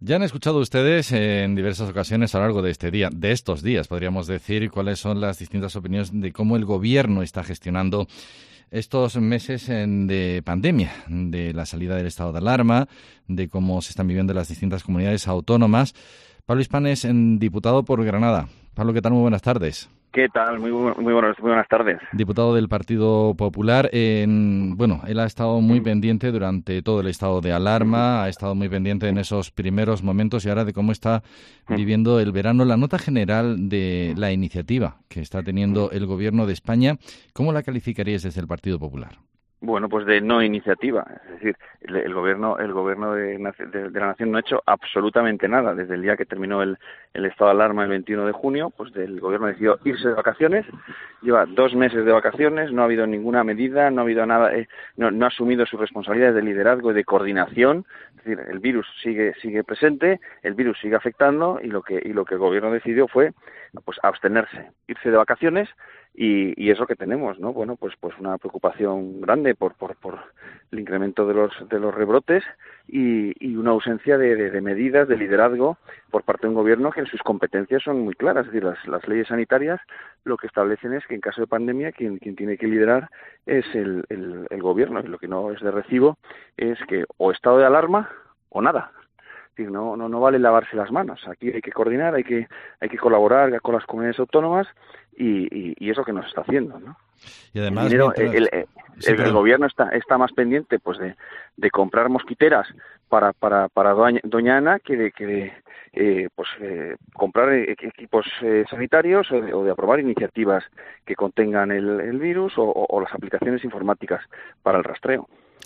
Ya han escuchado ustedes en diversas ocasiones a lo largo de estos días, podríamos decir, cuáles son las distintas opiniones de cómo el gobierno está gestionando estos meses de pandemia, de la salida del estado de alarma, de cómo se están viviendo las distintas comunidades autónomas. Pablo Hispanes, diputado por Granada. Pablo, ¿qué tal? Muy buenas tardes. ¿Qué tal? Muy buenas tardes. Diputado del Partido Popular. Él ha estado muy pendiente durante todo el estado de alarma, ha estado muy pendiente en esos primeros momentos y ahora de cómo está viviendo el verano. La nota general de la iniciativa que está teniendo el Gobierno de España, ¿cómo la calificarías desde el Partido Popular? Bueno, pues de no iniciativa, es decir, el gobierno de la nación no ha hecho absolutamente nada desde el día que terminó el estado de alarma el 21 de junio. Pues el gobierno decidió irse de vacaciones, lleva 2 meses de vacaciones, no ha habido ninguna medida, no ha habido nada, no ha asumido sus responsabilidades de liderazgo y de coordinación. Es decir, el virus sigue presente, el virus sigue afectando y lo que el gobierno decidió fue pues abstenerse, irse de vacaciones. Y eso que tenemos, ¿no? Bueno, pues una preocupación grande por el incremento de los rebrotes y una ausencia de medidas de liderazgo por parte de un gobierno que en sus competencias son muy claras. Es decir, las leyes sanitarias lo que establecen es que en caso de pandemia quien tiene que liderar es el gobierno, y lo que no es de recibo es que o estado de alarma o nada. Es decir, no vale lavarse las manos. Aquí hay que coordinar, hay que colaborar con las comunidades autónomas y eso que nos está haciendo, ¿no? Y además, el gobierno está más pendiente pues de comprar mosquiteras para doña Ana que de comprar equipos sanitarios o de aprobar iniciativas que contengan el virus o las aplicaciones informáticas para el rastreo.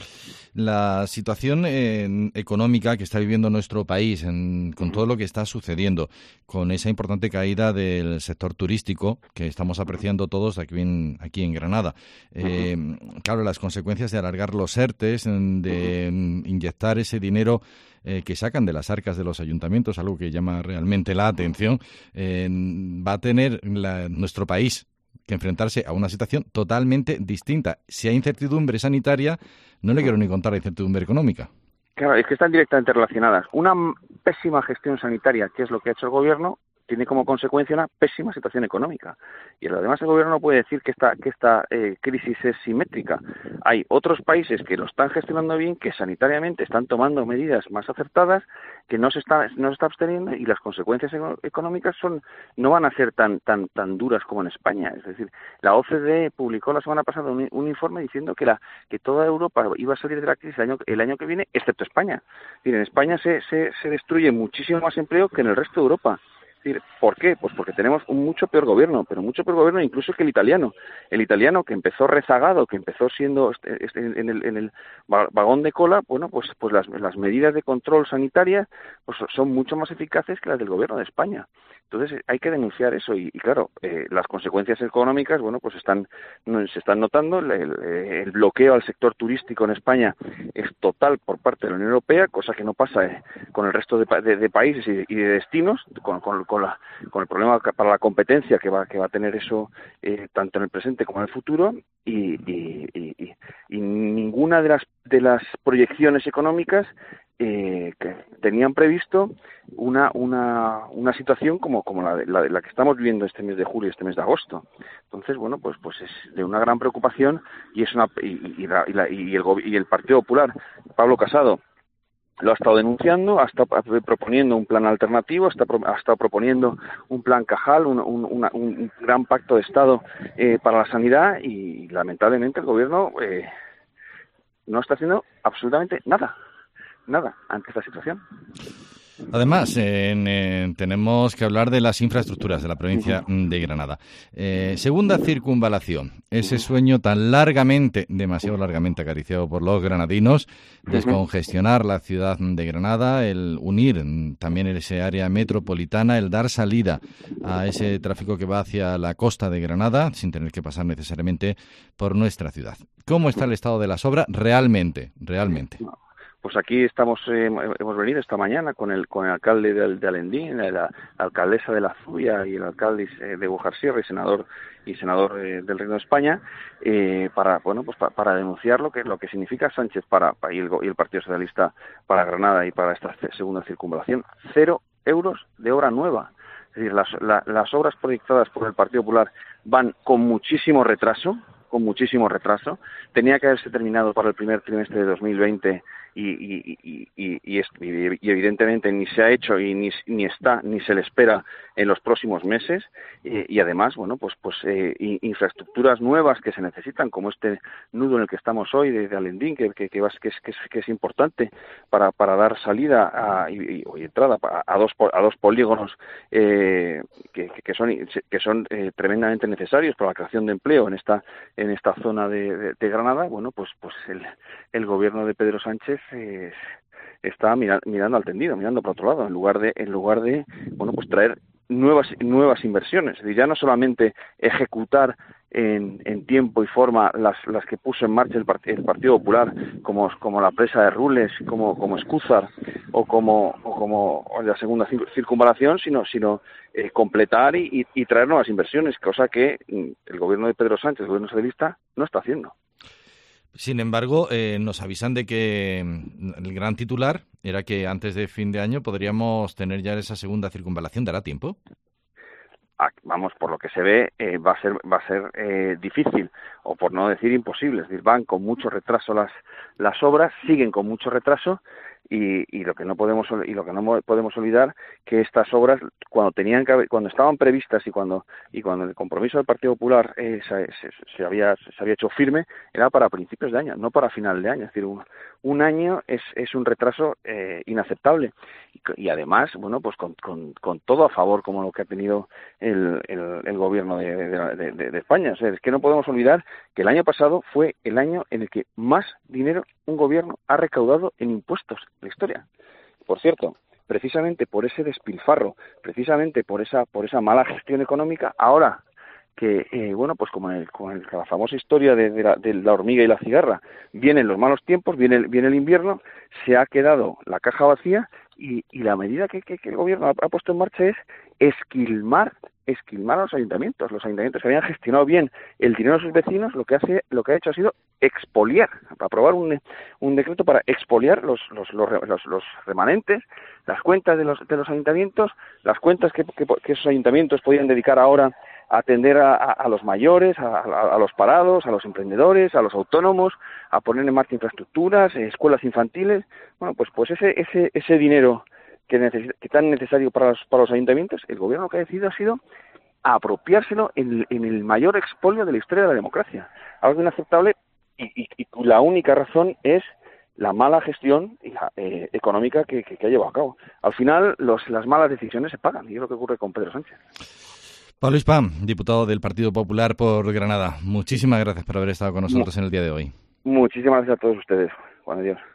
La situación económica que está viviendo nuestro país, con todo lo que está sucediendo, con esa importante caída del sector turístico que estamos apreciando todos aquí en Granada. Claro, las consecuencias de alargar los ERTEs, de inyectar ese dinero que sacan de las arcas de los ayuntamientos, algo que llama realmente la atención, va a tener nuestro país que enfrentarse a una situación totalmente distinta. Si hay incertidumbre sanitaria, no le quiero ni contar la incertidumbre económica. Claro, es que están directamente relacionadas. Una pésima gestión sanitaria, que es lo que ha hecho el gobierno, tiene como consecuencia una pésima situación económica. Y además el gobierno no puede decir que esta crisis es simétrica. Hay otros países que lo están gestionando bien, que sanitariamente están tomando medidas más acertadas, que no se está absteniendo, y las consecuencias económicas no van a ser tan duras como en España. Es decir, la OCDE publicó la semana pasada un informe diciendo que toda Europa iba a salir de la crisis el año que viene, excepto España. Es decir, en España se destruye muchísimo más empleo que en el resto de Europa. ¿Por qué? Pues porque tenemos un mucho peor gobierno, pero mucho peor gobierno incluso que el italiano. El italiano, que empezó rezagado, que empezó siendo en el vagón de cola, bueno, pues las medidas de control sanitaria pues son mucho más eficaces que las del gobierno de España. Entonces hay que denunciar eso y claro, las consecuencias económicas, bueno, pues se están notando. El bloqueo al sector turístico en España es total por parte de la Unión Europea, cosa que no pasa con el resto de países y de destinos, con el problema para la competencia que va a tener eso tanto en el presente como en el futuro y ninguna de las proyecciones económicas que tenían previsto una situación como la que estamos viviendo este mes de julio y este mes de agosto. Entonces, bueno, pues es de una gran preocupación y el Partido Popular, Pablo Casado, lo ha estado denunciando, ha estado proponiendo un plan alternativo, ha estado proponiendo un plan Cajal, un gran pacto de Estado para la sanidad y lamentablemente el gobierno no está haciendo absolutamente nada ante esta situación. Además, tenemos que hablar de las infraestructuras de la provincia de Granada. Segunda circunvalación, ese sueño tan demasiado largamente acariciado por los granadinos, descongestionar la ciudad de Granada, el unir también ese área metropolitana, el dar salida a ese tráfico que va hacia la costa de Granada, sin tener que pasar necesariamente por nuestra ciudad. ¿Cómo está el estado de las obras realmente? Pues aquí hemos venido esta mañana con el alcalde de Alendín, la alcaldesa de La Zubia y el alcalde de Bujarsierra y senador del Reino de España, para denunciar lo que significa Sánchez y el Partido Socialista para Granada y para esta segunda circunvalación. 0 euros de obra nueva. Es decir, las obras proyectadas por el Partido Popular van con muchísimo retraso. Tenía que haberse terminado para el primer trimestre de 2020 y evidentemente ni se ha hecho y ni se le espera en los próximos meses, y además, infraestructuras nuevas que se necesitan, como este nudo en el que estamos hoy de Alendín, que es importante para dar salida y entrada a dos polígonos que son tremendamente necesarios para la creación de empleo en esta zona de Granada. El gobierno de Pedro Sánchez está mirando al tendido, mirando para otro lado, en lugar de traer nuevas inversiones. Es decir, ya no solamente ejecutar en tiempo y forma las que puso en marcha el Partido Popular, como la presa de Rules, como Escúzar o como la segunda circunvalación, sino completar y traer nuevas inversiones, cosa que el gobierno de Pedro Sánchez, el gobierno socialista, no está haciendo. Sin embargo, nos avisan de que el gran titular era que antes de fin de año podríamos tener ya esa segunda circunvalación. ¿Dará tiempo? Vamos, por lo que se ve, va a ser difícil, o por no decir imposible. Es decir, van con mucho retraso las obras, siguen con mucho retraso, y lo que no podemos olvidar, que estas obras, cuando estaban previstas y cuando el compromiso del Partido Popular se había hecho firme, era para principios de año, no para final de año. Es decir, un año es un retraso inaceptable, y además, con todo a favor, como lo que ha tenido el gobierno de España. O sea, es que no podemos olvidar que el año pasado fue el año en el que más dinero un gobierno ha recaudado en impuestos de la historia. Por cierto, precisamente por ese despilfarro, precisamente por esa mala gestión económica, ahora que, con la famosa historia de la hormiga y la cigarra, vienen los malos tiempos, viene el invierno, se ha quedado la caja vacía, y la medida que el gobierno ha puesto en marcha es esquilmar a los ayuntamientos. Los ayuntamientos que habían gestionado bien el dinero de sus vecinos, lo que ha hecho ha sido expoliar, aprobar un decreto para expoliar los remanentes, las cuentas de los ayuntamientos, las cuentas que esos ayuntamientos podían dedicar ahora a atender a los mayores, a los parados, a los emprendedores, a los autónomos, a poner en marcha infraestructuras, escuelas infantiles. Pues ese dinero que tan necesario para los ayuntamientos, el gobierno lo que ha decidido ha sido apropiárselo en el mayor expolio de la historia de la democracia. Algo inaceptable, y la única razón es la mala gestión económica que ha llevado a cabo. Al final, las malas decisiones se pagan, y es lo que ocurre con Pedro Sánchez. Pablo Hispán, diputado del Partido Popular por Granada. Muchísimas gracias por haber estado con nosotros en el día de hoy. Muchísimas gracias a todos ustedes. Juan, adiós.